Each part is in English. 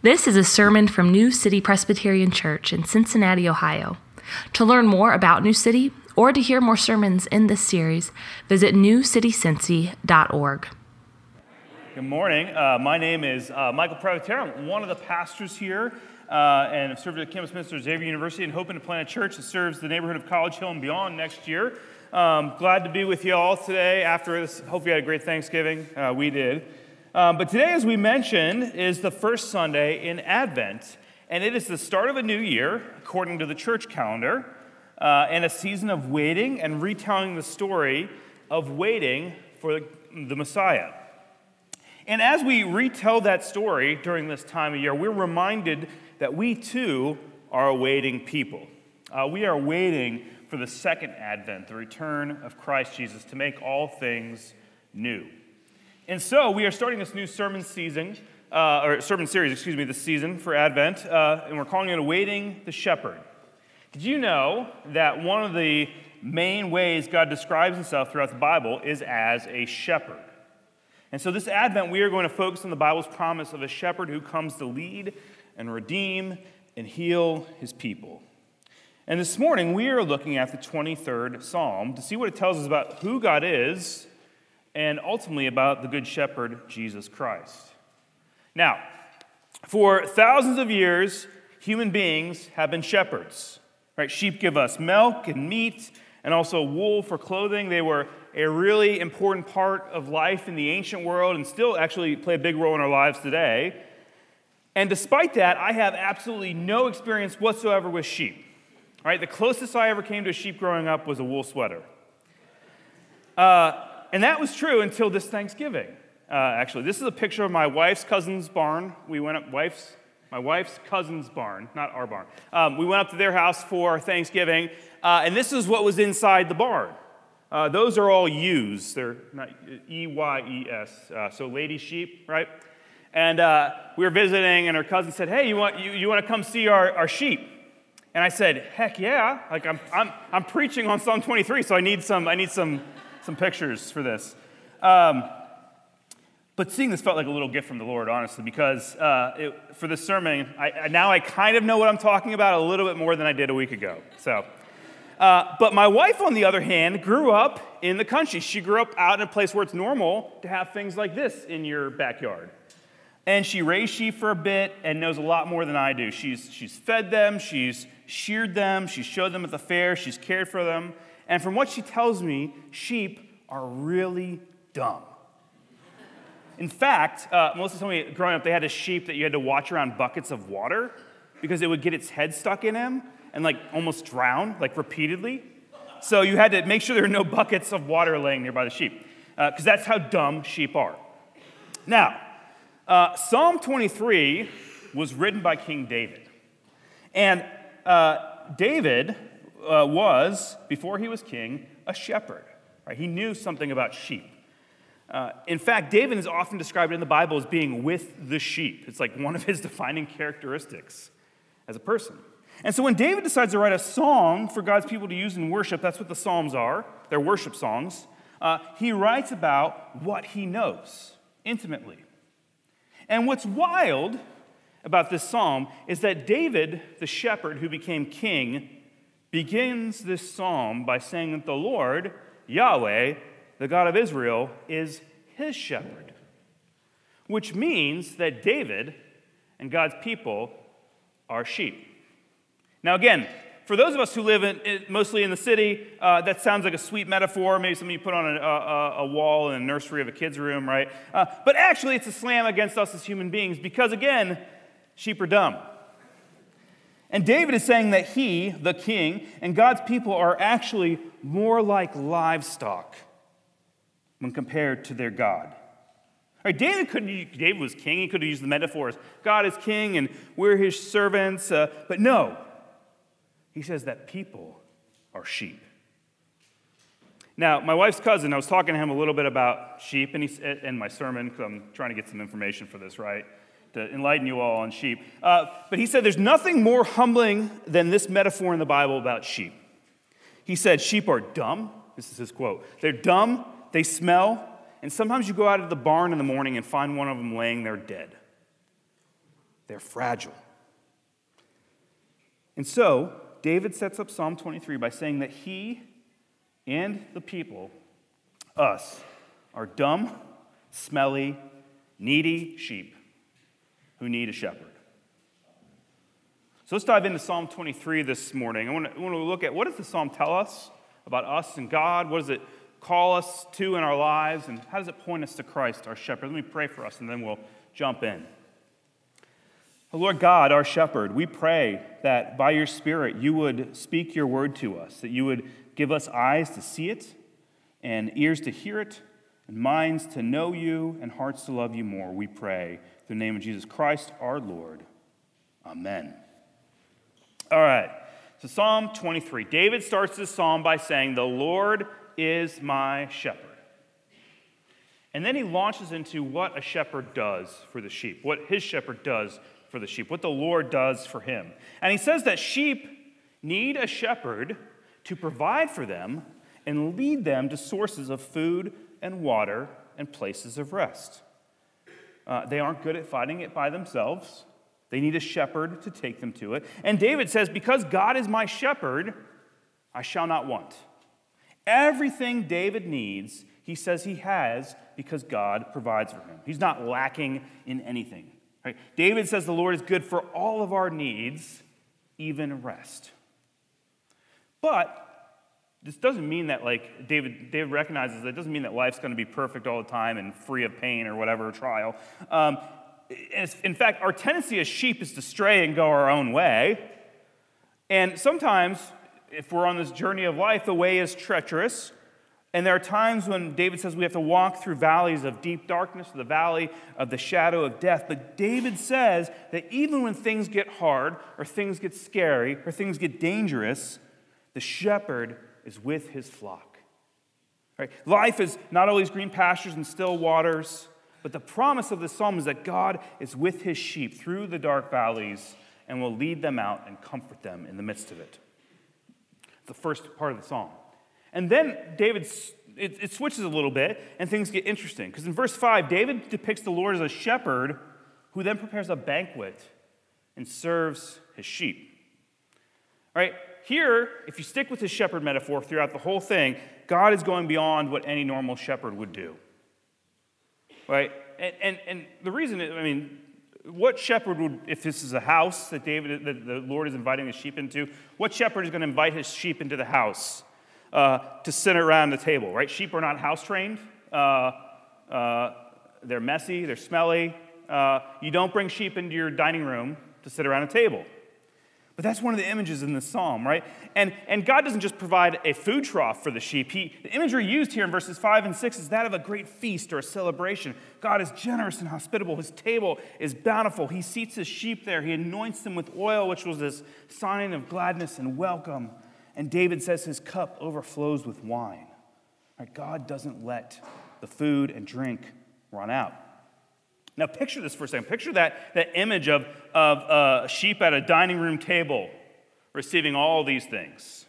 This is a sermon from New City Presbyterian Church in Cincinnati, Ohio. To learn more about New City or to hear more sermons in this series, visit newcitycincy.org. Good morning. My name is Michael Privatera. I'm one of the pastors here and I've served as a campus minister at Xavier University and hoping to plant a church that serves the neighborhood of College Hill and beyond next year. Glad to be with you all today after this. Hope you had a great Thanksgiving. We did. But today, as we mentioned, is the first Sunday in Advent, and it is the start of a new year, according to the church calendar, and a season of waiting and retelling the story of waiting for the Messiah. And as we retell that story during this time of year, we're reminded that we too are a waiting people. We are waiting for the second Advent, the return of Christ Jesus, to make all things new. And so we are starting this new sermon series, this season for Advent, and we're calling it Awaiting the Shepherd. Did you know that one of the main ways God describes himself throughout the Bible is as a shepherd? And so this Advent, we are going to focus on the Bible's promise of a shepherd who comes to lead and redeem and heal his people. And this morning, we are looking at the 23rd Psalm to see what it tells us about who God is and ultimately about the Good Shepherd, Jesus Christ. Now, for thousands of years, human beings have been shepherds. Right? Sheep give us milk and meat and also wool for clothing. They were a really important part of life in the ancient world and still actually play a big role in our lives today. And despite that, I have absolutely no experience whatsoever with sheep. Right? The closest I ever came to a sheep growing up was a wool sweater. And that was true until this Thanksgiving. Actually, this is a picture of my wife's cousin's barn. We went up my wife's cousin's barn, not our barn. We went up to their house for Thanksgiving, and this is what was inside the barn. Those are all ewes. They're not E-Y-E-S, so lady sheep, right? And we were visiting, and her cousin said, "Hey, you want to come see our sheep?" And I said, "Heck yeah!" Like I'm preaching on Psalm 23, so I need some pictures for this. But seeing this felt like a little gift from the Lord, honestly, because for this sermon, I kind of know what I'm talking about a little bit more than I did a week ago. So, but my wife, on the other hand, grew up in the country. She grew up out in a place where it's normal to have things like this in your backyard. And she raised sheep for a bit and knows a lot more than I do. She's fed them, she's sheared them, she's showed them at the fair, she's cared for them. And from what she tells me, sheep are really dumb. In fact, Melissa told me growing up they had a sheep that you had to watch around buckets of water because it would get its head stuck in him and almost drown, repeatedly. So you had to make sure there were no buckets of water laying nearby the sheep because that's how dumb sheep are. Now, Psalm 23 was written by King David. And David was, before he was king, a shepherd. Right? He knew something about sheep. In fact, David is often described in the Bible as being with the sheep. It's one of his defining characteristics as a person. And so when David decides to write a song for God's people to use in worship, that's what the Psalms are. They're worship songs. He writes about what he knows intimately. And what's wild about this psalm is that David, the shepherd who became king, begins this psalm by saying that the Lord, Yahweh, the God of Israel, is his shepherd, which means that David and God's people are sheep. Now again, for those of us who live mostly in the city, that sounds like a sweet metaphor, maybe something you put on a wall in a nursery of a kid's room, right? But actually it's a slam against us as human beings because, again, sheep are dumb. And David is saying that he, the king, and God's people are actually more like livestock when compared to their God. Right, David was king. He could have used the metaphors. God is king and we're his servants. But no, he says that people are sheep. Now, my wife's cousin, I was talking to him a little bit about sheep and my sermon, because I'm trying to get some information for this, right? To enlighten you all on sheep. But he said there's nothing more humbling than this metaphor in the Bible about sheep. He said sheep are dumb. This is his quote. They're dumb, they smell, and sometimes you go out of the barn in the morning and find one of them laying there dead. They're fragile. And so, David sets up Psalm 23 by saying that he and the people, us, are dumb, smelly, needy sheep who need a shepherd. So let's dive into Psalm 23 this morning. I want to look at, what does the psalm tell us about us and God? What does it call us to in our lives? And how does it point us to Christ, our shepherd? Let me pray for us, and then we'll jump in. Lord God, our shepherd, we pray that by your Spirit you would speak your word to us, that you would give us eyes to see it, and ears to hear it, and minds to know you, and hearts to love you more. We pray in the name of Jesus Christ, our Lord. Amen. All right, so Psalm 23. David starts this psalm by saying, "The Lord is my shepherd." And then he launches into what a shepherd does for the sheep, what his shepherd does for the sheep, what the Lord does for him. And he says that sheep need a shepherd to provide for them and lead them to sources of food and water and places of rest. They aren't good at finding it by themselves. They need a shepherd to take them to it. And David says, because God is my shepherd, I shall not want. Everything David needs, he says he has because God provides for him. He's not lacking in anything. Right? David says the Lord is good for all of our needs, even rest. But this doesn't mean that, like, David recognizes that it doesn't mean that life's going to be perfect all the time and free of pain or whatever trial. In fact, our tendency as sheep is to stray and go our own way. And sometimes, if we're on this journey of life, the way is treacherous. And there are times when David says we have to walk through valleys of deep darkness, the valley of the shadow of death. But David says that even when things get hard, or things get scary, or things get dangerous, the shepherd is with his flock. Right? Life is not always green pastures and still waters, but the promise of the psalm is that God is with his sheep through the dark valleys and will lead them out and comfort them in the midst of it. The first part of the psalm. And then it switches a little bit, and things get interesting. Because in verse 5, David depicts the Lord as a shepherd who then prepares a banquet and serves his sheep. All right, here, if you stick with his shepherd metaphor throughout the whole thing, God is going beyond what any normal shepherd would do. Right? And the reason, what shepherd would, if this is a house that the Lord is inviting his sheep into, what shepherd is going to invite his sheep into the house to sit around the table, right? Sheep are not house trained. They're messy, they're smelly. You don't bring sheep into your dining room to sit around a table. But that's one of the images in this psalm, right? And God doesn't just provide a food trough for the sheep. The imagery used here in verses 5 and 6 is that of a great feast or a celebration. God is generous and hospitable. His table is bountiful. He seats his sheep there. He anoints them with oil, which was this sign of gladness and welcome. And David says his cup overflows with wine. Right? God doesn't let the food and drink run out. Now picture this for a second. Picture that image of a sheep at a dining room table receiving all these things.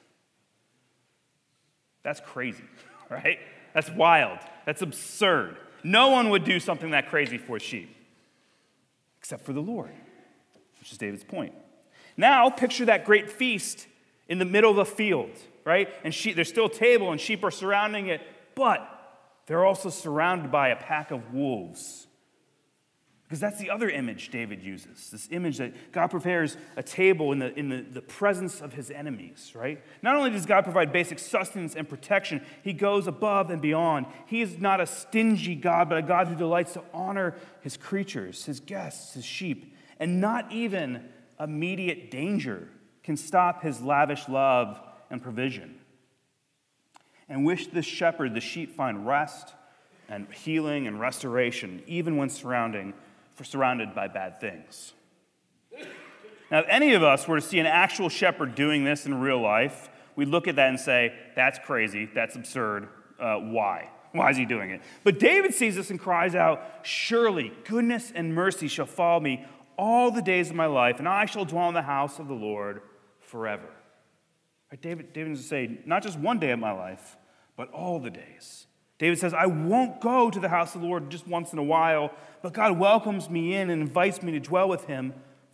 That's crazy, right? That's wild. That's absurd. No one would do something that crazy for a sheep, except for the Lord, which is David's point. Now picture that great feast in the middle of a field, right? And there's still a table and sheep are surrounding it, but they're also surrounded by a pack of wolves. Because that's the other image David uses, this image that God prepares a table in the presence of his enemies, right? Not only does God provide basic sustenance and protection, he goes above and beyond. He is not a stingy God, but a God who delights to honor his creatures, his guests, his sheep. And not even immediate danger can stop his lavish love and provision. And with this shepherd, the sheep find rest and healing and restoration, even when surrounded by bad things. Now, if any of us were to see an actual shepherd doing this in real life, we'd look at that and say, that's crazy, that's absurd, why? Why is he doing it? But David sees this and cries out, surely goodness and mercy shall follow me all the days of my life, and I shall dwell in the house of the Lord forever. Right? David doesn't say, not just one day of my life, but all the days. David says, I won't go to the house of the Lord just once in a while, but God welcomes me in and invites me to dwell with him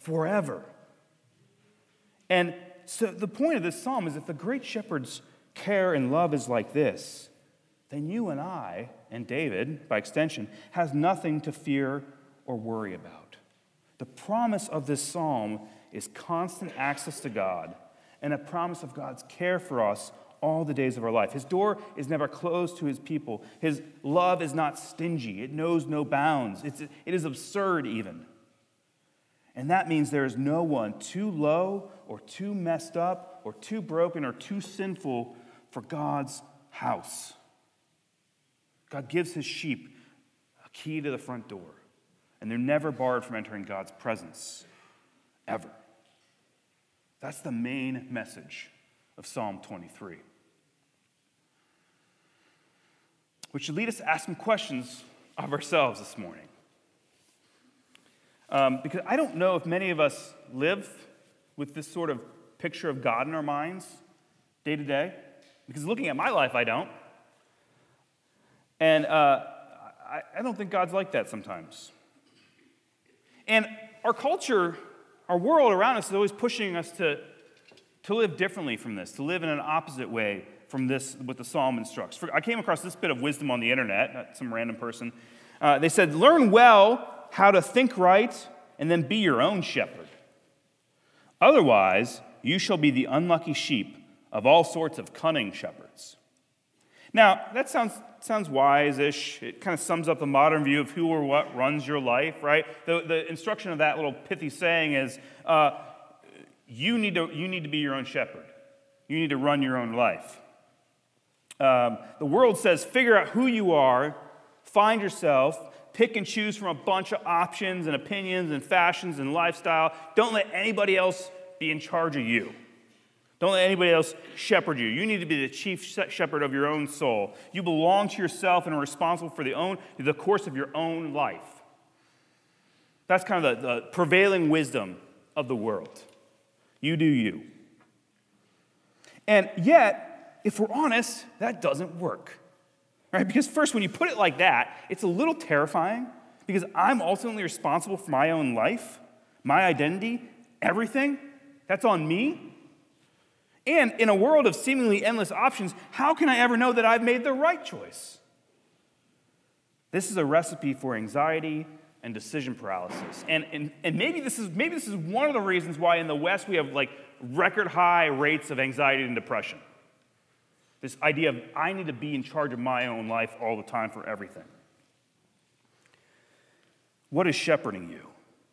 forever. And so the point of this psalm is if the great shepherd's care and love is like this, then you and I, and David, by extension, has nothing to fear or worry about. The promise of this psalm is constant access to God and a promise of God's care for us all the days of our life. His door is never closed to his people. His love is not stingy. It knows no bounds. It is absurd even. And that means there is no one too low or too messed up or too broken or too sinful for God's house. God gives his sheep a key to the front door, and they're never barred from entering God's presence, ever. That's the main message of Psalm 23. Which should lead us to ask some questions of ourselves this morning. Because I don't know if many of us live with this sort of picture of God in our minds day to day. Because looking at my life, I don't. And I don't think God's like that sometimes. And our culture, our world around us is always pushing us to live differently from this, to live in an opposite way from this, what the psalm instructs. I came across this bit of wisdom on the internet, not some random person. They said, learn well how to think right and then be your own shepherd. Otherwise, you shall be the unlucky sheep of all sorts of cunning shepherds. Now, that sounds wise-ish. It kind of sums up the modern view of who or what runs your life, right? The instruction of that little pithy saying is, you need to be your own shepherd. You need to run your own life. The world says, figure out who you are, find yourself, pick and choose from a bunch of options and opinions and fashions and lifestyle. Don't let anybody else be in charge of you. Don't let anybody else shepherd you. You need to be the chief shepherd of your own soul. You belong to yourself and are responsible for the course of your own life. That's kind of the prevailing wisdom of the world. You do you. And yet, if we're honest, that doesn't work. Right? Because first, when you put it like that, it's a little terrifying because I'm ultimately responsible for my own life, my identity, everything. That's on me. And in a world of seemingly endless options, how can I ever know that I've made the right choice? This is a recipe for anxiety and decision paralysis. And maybe this is one of the reasons why in the West we have like record high rates of anxiety and depression. This idea of I need to be in charge of my own life all the time for everything. What is shepherding you?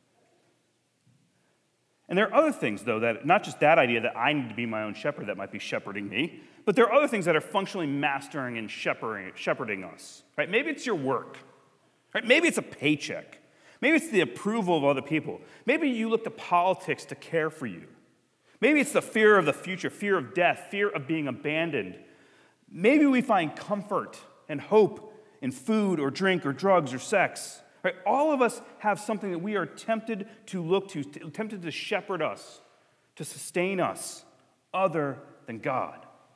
And there are other things, though, that not just that idea that I need to be my own shepherd that might be shepherding me, but there are other things that are functionally mastering and shepherding us. Right? Maybe it's your work. Right? Maybe it's a paycheck. Maybe it's the approval of other people. Maybe you look to politics to care for you. Maybe it's the fear of the future, fear of death, fear of being abandoned. Maybe we find comfort and hope in food or drink or drugs or sex. Right? All of us have something that we are tempted to look to, tempted to shepherd us, to sustain us, other than God.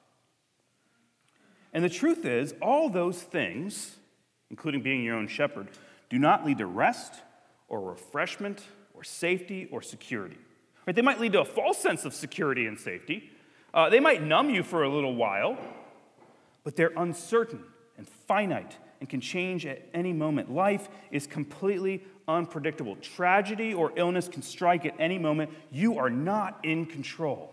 And the truth is, all those things, including being your own shepherd, do not lead to rest or refreshment or safety or security. Right? They might lead to a false sense of security and safety. They might numb you for a little while, but they're uncertain and finite and can change at any moment. Life is completely unpredictable. Tragedy or illness can strike at any moment. You are not in control.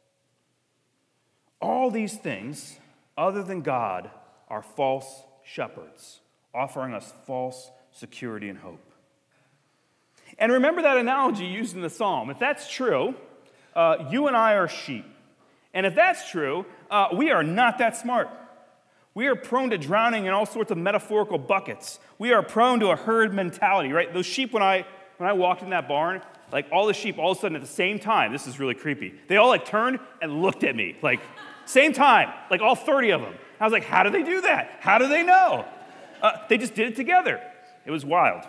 All these things, other than God, are false shepherds, offering us false security and hope. And remember that analogy used in the psalm. If that's true, you and I are sheep. And if that's true, we are not that smart. We are prone to drowning in all sorts of metaphorical buckets. We are prone to a herd mentality, right? Those sheep, when I walked in that barn, like all the sheep all of a sudden at the same time, this is really creepy, they all like turned and looked at me, like same time, like all 30 of them. I was like, how do they do that? How do they know? They just did it together. It was wild.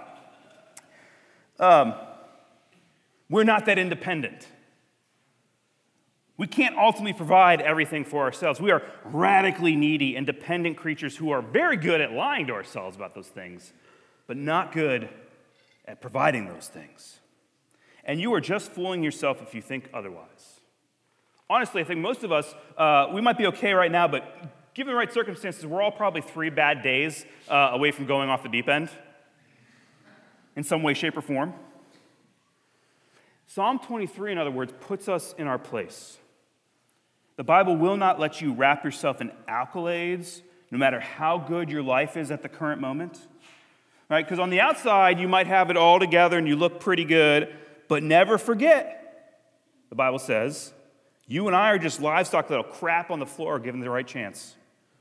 We're not that independent. We can't ultimately provide everything for ourselves. We are radically needy and dependent creatures who are very good at lying to ourselves about those things, but not good at providing those things. and you are just fooling yourself if you think otherwise. Honestly, I think most of us, we might be okay right now, but given the right circumstances, we're all probably 3 bad days away from going off the deep end in some way, shape, or form. Psalm 23, in other words, puts us in our place. The Bible will not let you wrap yourself in accolades, no matter how good your life is at the current moment. Right? Because on the outside, you might have it all together and you look pretty good, but never forget, the Bible says, you and I are just livestock that'll crap on the floor given the right chance.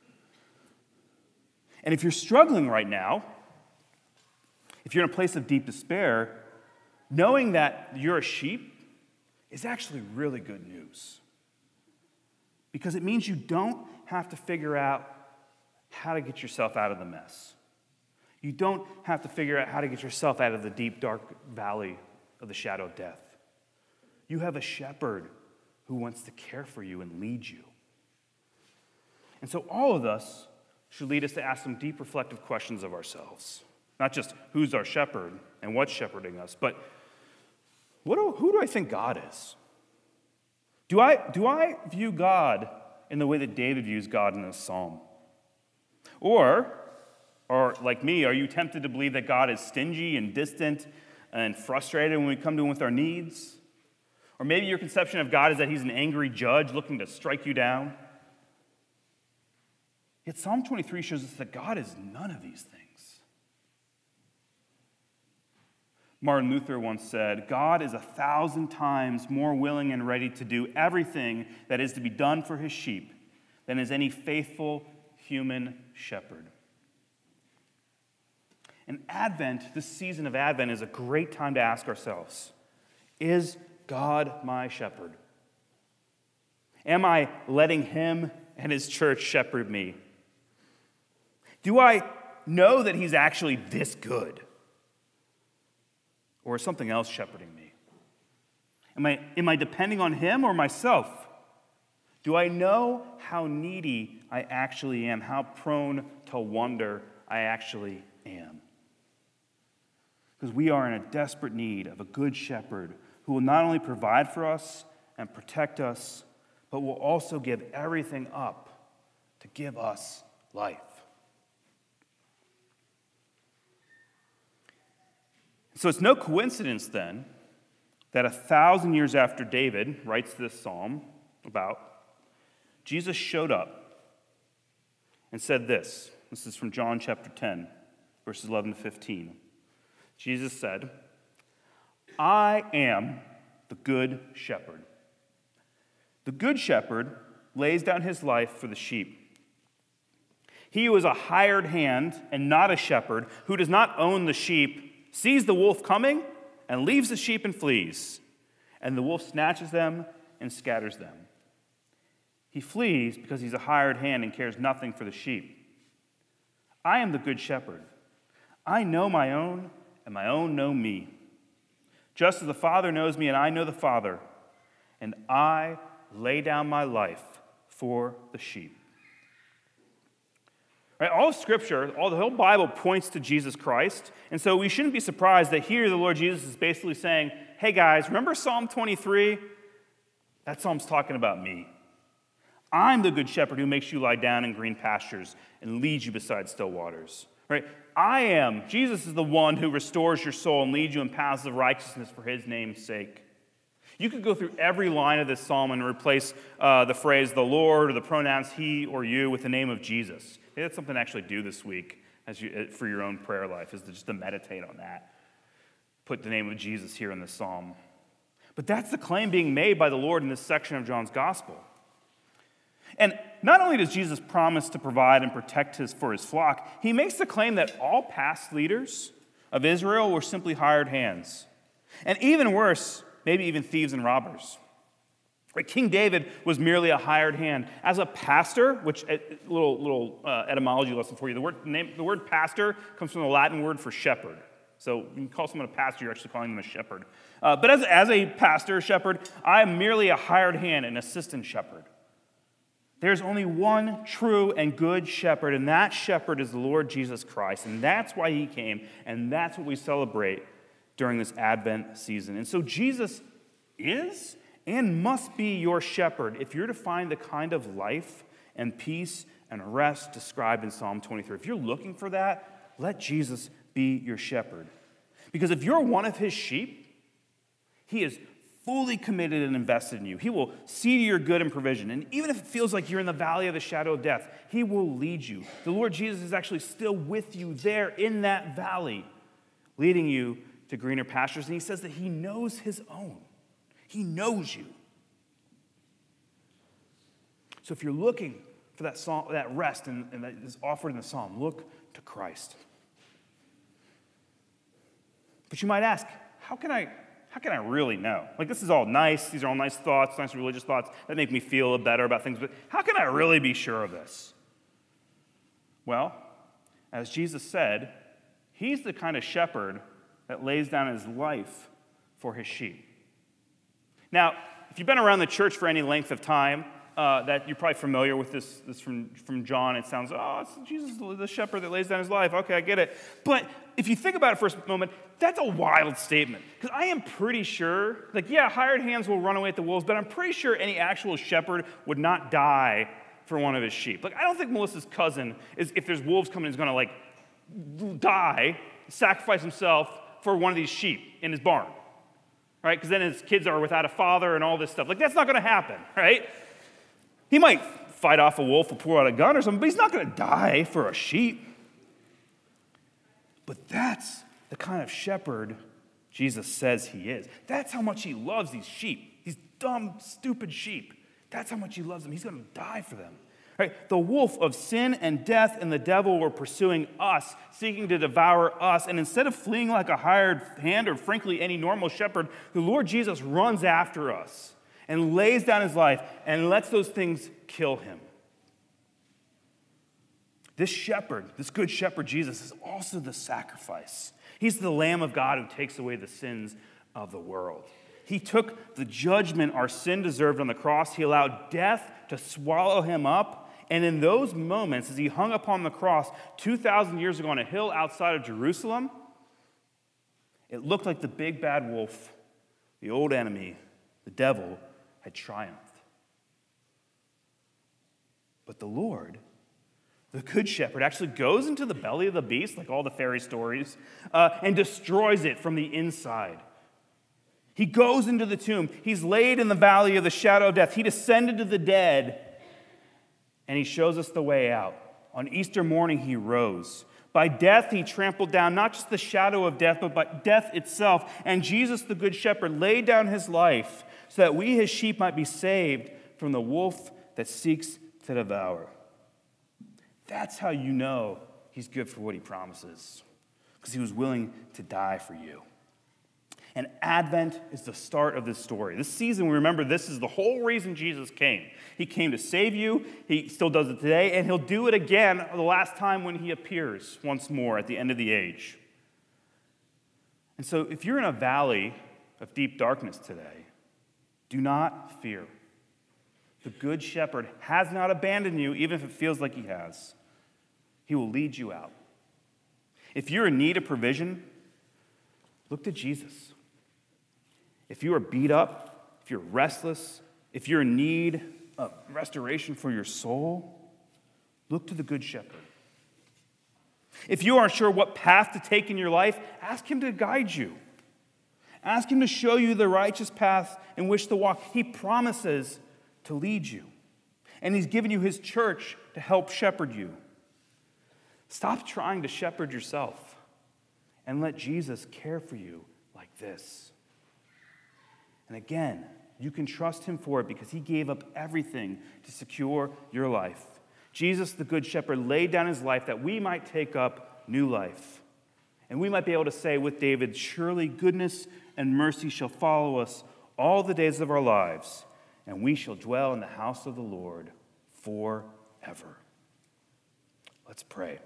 And if you're struggling right now, if you're in a place of deep despair, knowing that you're a sheep is actually really good news. Because it means you don't have to figure out how to get yourself out of the mess. You don't have to figure out how to get yourself out of the deep, dark valley of the shadow of death. You have a shepherd who wants to care for you and lead you. And so all of us should lead us to ask some deep, reflective questions of ourselves. Not just who's our shepherd and what's shepherding us, but who do I think God is? Do I view God in the way that David views God in this psalm? Or like me, are you tempted to believe that God is stingy and distant and frustrated when we come to him with our needs? Or maybe your conception of God is that he's an angry judge looking to strike you down? Yet Psalm 23 shows us that God is none of these things. Martin Luther once said, God is 1,000 times more willing and ready to do everything that is to be done for his sheep than is any faithful human shepherd. And Advent, this season of Advent, is a great time to ask ourselves, is God my shepherd? Am I letting him and his church shepherd me? Do I know that he's actually this good? Or is something else shepherding me? Am I depending on him or myself? Do I know how needy I actually am, how prone to wonder I actually am? Because we are in a desperate need of a good shepherd who will not only provide for us and protect us, but will also give everything up to give us life. So it's no coincidence then that 1,000 years after David writes this psalm about, Jesus showed up and said this. This is from John chapter 10, verses 11 to 15. Jesus said, I am the good shepherd. The good shepherd lays down his life for the sheep. He who is a hired hand and not a shepherd, who does not own the sheep, sees the wolf coming and leaves the sheep and flees, and the wolf snatches them and scatters them. He flees because he's a hired hand and cares nothing for the sheep. I am the good shepherd. I know my own, and my own know me. Just as the Father knows me, and I know the Father, and I lay down my life for the sheep. Right, all of Scripture, the whole Bible points to Jesus Christ, and so we shouldn't be surprised that here the Lord Jesus is basically saying, hey guys, remember Psalm 23? That psalm's talking about me. I'm the good shepherd who makes you lie down in green pastures and leads you beside still waters. Right? Jesus is the one who restores your soul and leads you in paths of righteousness for his name's sake. You could go through every line of this psalm and replace the phrase the Lord or the pronouns he or you with the name of Jesus. Maybe that's something to actually do this week for your own prayer life, is just to meditate on that. Put the name of Jesus here in the psalm. But that's the claim being made by the Lord in this section of John's gospel. And not only does Jesus promise to provide and protect for his flock, he makes the claim that all past leaders of Israel were simply hired hands. And even worse, maybe even thieves and robbers. King David was merely a hired hand. As a pastor, which a little etymology lesson for you, the word pastor comes from the Latin word for shepherd. So you can call someone a pastor, you're actually calling them a shepherd. But as a pastor, shepherd, I am merely a hired hand, an assistant shepherd. There's only one true and good shepherd, and that shepherd is the Lord Jesus Christ. And that's why he came, and that's what we celebrate during this Advent season. And so Jesus is and must be your shepherd if you're to find the kind of life and peace and rest described in Psalm 23. If you're looking for that, let Jesus be your shepherd. Because if you're one of his sheep, he is fully committed and invested in you. He will see to your good and provision. And even if it feels like you're in the valley of the shadow of death, he will lead you. The Lord Jesus is actually still with you there in that valley, leading you to greener pastures. And he says that he knows his own. He knows you. So if you're looking for that rest and that is offered in the psalm, look to Christ. But you might ask, how can I really know? Like, this is all nice. These are all nice thoughts, nice religious thoughts that make me feel better about things. But how can I really be sure of this? Well, as Jesus said, he's the kind of shepherd that lays down his life for his sheep. Now, if you've been around the church for any length of time, that you're probably familiar with this from John. It sounds, it's Jesus, the shepherd that lays down his life. Okay, I get it. But if you think about it for a moment, that's a wild statement. Because I am pretty sure, hired hands will run away at the wolves, but I'm pretty sure any actual shepherd would not die for one of his sheep. I don't think Melissa's cousin, if there's wolves coming, is going to, die, sacrifice himself for one of these sheep in his barn. Right? Because then his kids are without a father and all this stuff. That's not going to happen, right? He might fight off a wolf or pull out a gun or something, but he's not going to die for a sheep. But that's the kind of shepherd Jesus says he is. That's how much he loves these sheep, these dumb, stupid sheep. That's how much he loves them. He's going to die for them. Right? The wolf of sin and death and the devil were pursuing us, seeking to devour us. And instead of fleeing like a hired hand or frankly any normal shepherd, the Lord Jesus runs after us and lays down his life and lets those things kill him. This shepherd, this good shepherd Jesus, is also the sacrifice. He's the Lamb of God who takes away the sins of the world. He took the judgment our sin deserved on the cross. He allowed death to swallow him up. And in those moments, as he hung upon the cross 2,000 years ago on a hill outside of Jerusalem, it looked like the big bad wolf, the old enemy, the devil, had triumphed. But the Lord, the good shepherd, actually goes into the belly of the beast, like all the fairy stories, and destroys it from the inside. He goes into the tomb. He's laid in the valley of the shadow of death. He descended to the dead, and he shows us the way out. On Easter morning, he rose. By death, he trampled down not just the shadow of death, but by death itself. And Jesus, the good shepherd, laid down his life so that we, his sheep, might be saved from the wolf that seeks to devour. That's how you know he's good for what he promises, because he was willing to die for you. And Advent is the start of this story. This season, we remember, this is the whole reason Jesus came. He came to save you. He still does it today, and he'll do it again the last time when he appears once more at the end of the age. And so if you're in a valley of deep darkness today, do not fear. The good shepherd has not abandoned you, even if it feels like he has. He will lead you out. If you're in need of provision, look to Jesus. If you are beat up, if you're restless, if you're in need of restoration for your soul, look to the good shepherd. If you aren't sure what path to take in your life, ask him to guide you. Ask him to show you the righteous path in which to walk. He promises to lead you. And he's given you his church to help shepherd you. Stop trying to shepherd yourself and let Jesus care for you like this. And again, you can trust him for it because he gave up everything to secure your life. Jesus, the good shepherd, laid down his life that we might take up new life. And we might be able to say with David, surely goodness and mercy shall follow us all the days of our lives, and we shall dwell in the house of the Lord forever. Let's pray.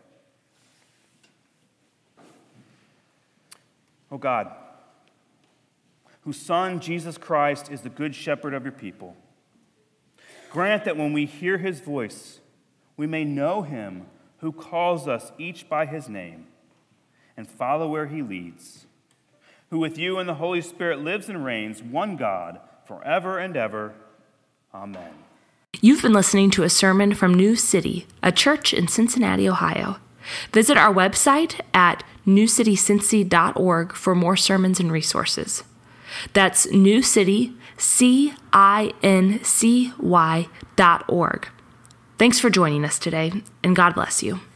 Oh God, whose Son, Jesus Christ, is the good shepherd of your people, grant that when we hear his voice, we may know him who calls us each by his name and follow where he leads, who with you and the Holy Spirit lives and reigns, one God, forever and ever. Amen. You've been listening to a sermon from New City, a church in Cincinnati, Ohio. Visit our website at newcitycincy.org for more sermons and resources. That's newcitycincy.org. Thanks for joining us today, and God bless you.